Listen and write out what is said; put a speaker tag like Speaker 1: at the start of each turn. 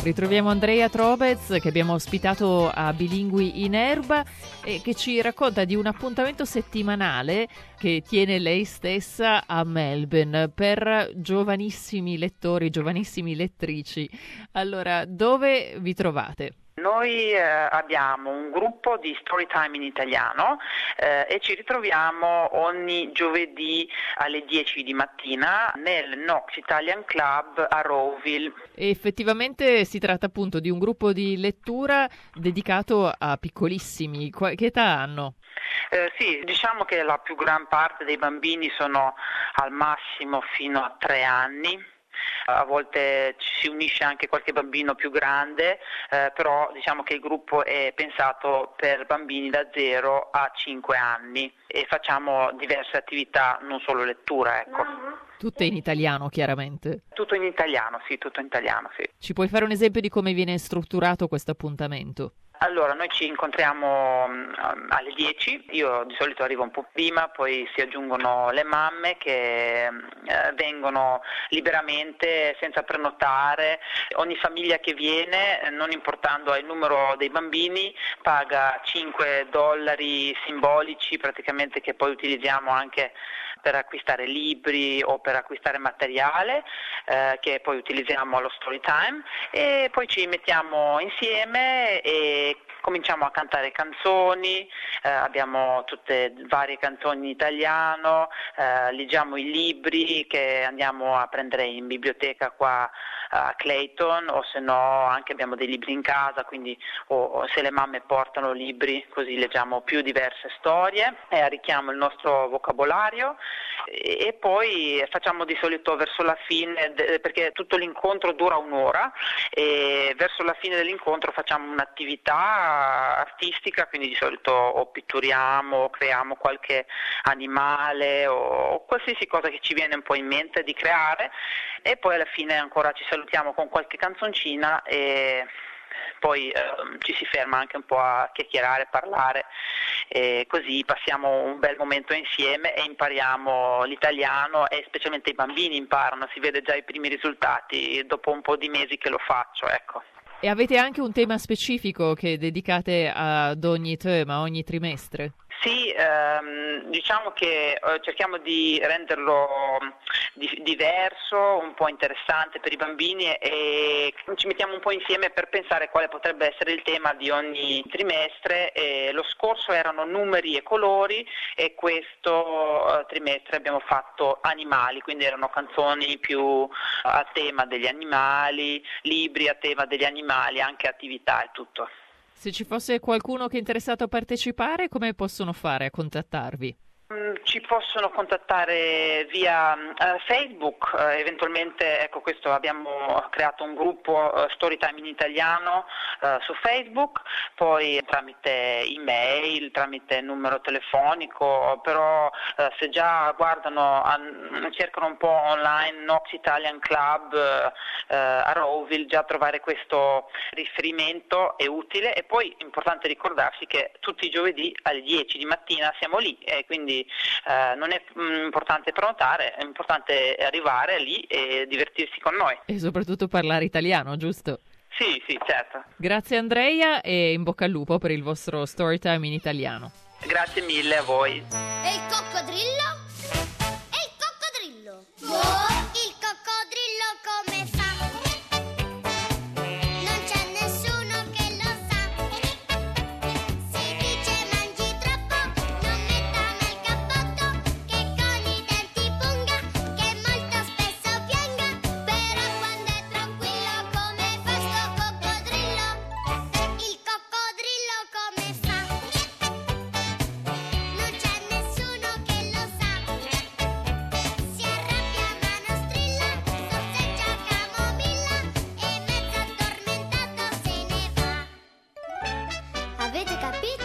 Speaker 1: Ritroviamo Andrea Trobez, che abbiamo ospitato a Bilingui in Erba e che ci racconta di un appuntamento settimanale che tiene lei stessa a Melbourne per giovanissimi lettori, giovanissimi lettrici. Allora, dove vi trovate?
Speaker 2: Noi abbiamo un gruppo di Storytime in italiano e ci ritroviamo ogni giovedì alle 10 di mattina nel Knox Italian Club a Rowville.
Speaker 1: E effettivamente si tratta appunto di un gruppo di lettura dedicato a piccolissimi. Che età hanno?
Speaker 2: Sì, diciamo che la più gran parte dei bambini sono al massimo fino a 3 anni. A volte ci si unisce anche qualche bambino più grande, però diciamo che il gruppo è pensato per bambini da 0 a 5 anni e facciamo diverse attività, non solo lettura, ecco.
Speaker 1: Tutte in italiano, chiaramente.
Speaker 2: Tutto in italiano, sì, tutto in italiano, sì.
Speaker 1: Ci puoi fare un esempio di come viene strutturato questo appuntamento?
Speaker 2: Allora, noi ci incontriamo alle 10, io di solito arrivo un po' prima, poi si aggiungono le mamme che vengono liberamente, senza prenotare. Ogni famiglia che viene, non importando il numero dei bambini, paga $5 simbolici, praticamente, che poi utilizziamo anche per acquistare libri o per acquistare materiale che poi utilizziamo allo Storytime, e poi ci mettiamo insieme e cominciamo a cantare canzoni, abbiamo tutte varie canzoni in italiano, leggiamo i libri che andiamo a prendere in biblioteca qua a Clayton, o se no anche abbiamo dei libri in casa, quindi o se le mamme portano libri, così leggiamo più diverse storie e arricchiamo il nostro vocabolario. E poi facciamo di solito verso la fine, perché tutto l'incontro dura un'ora, e verso la fine dell'incontro facciamo un'attività artistica, quindi di solito o pitturiamo o creiamo qualche animale o qualsiasi cosa che ci viene un po' in mente di creare, e poi alla fine ancora ci salutiamo con qualche canzoncina e poi ci si ferma anche un po' a chiacchierare, parlare, e così passiamo un bel momento insieme e impariamo l'italiano, e specialmente i bambini imparano, si vede già i primi risultati dopo un po' di mesi che lo faccio, ecco.
Speaker 1: E avete anche un tema specifico che dedicate ad ogni tema, ogni trimestre?
Speaker 2: Sì, diciamo che cerchiamo di renderlo diverso, un po' interessante per i bambini, e ci mettiamo un po' insieme per pensare quale potrebbe essere il tema di ogni trimestre. Lo scorso erano numeri e colori, e questo trimestre abbiamo fatto animali, quindi erano canzoni più a tema degli animali, libri a tema degli animali, anche attività e tutto.
Speaker 1: Se ci fosse qualcuno che è interessato a partecipare, come possono fare a contattarvi?
Speaker 2: Ci possono contattare via Facebook, eventualmente, ecco, questo abbiamo creato un gruppo Storytime in italiano su Facebook, poi tramite email, tramite numero telefonico, però se già guardano, cercano un po' online Knox Italian Club a Rowville, già trovare questo riferimento è utile. E poi è importante ricordarsi che tutti i giovedì alle 10 di mattina siamo lì, e quindi non è importante prenotare, è importante arrivare lì e divertirsi con noi.
Speaker 1: E soprattutto parlare italiano, giusto?
Speaker 2: Sì, certo.
Speaker 1: Grazie Andrea, e in bocca al lupo per il vostro Storytime in italiano.
Speaker 2: Grazie mille a voi.
Speaker 3: E il coccodrillo? E il coccodrillo? Il coccodrillo come fa? Non c'è nessuno che lo sa. Si dice mangi troppo, non metta mai il cappotto, che con i denti punga, che molto spesso pianga, però quando è tranquillo come fa sto coccodrillo? Il coccodrillo come fa? Non c'è nessuno che lo sa. Si arrabbia ma non strilla, sorseggia camomilla e mezzo addormentato se ne va. Avete capito?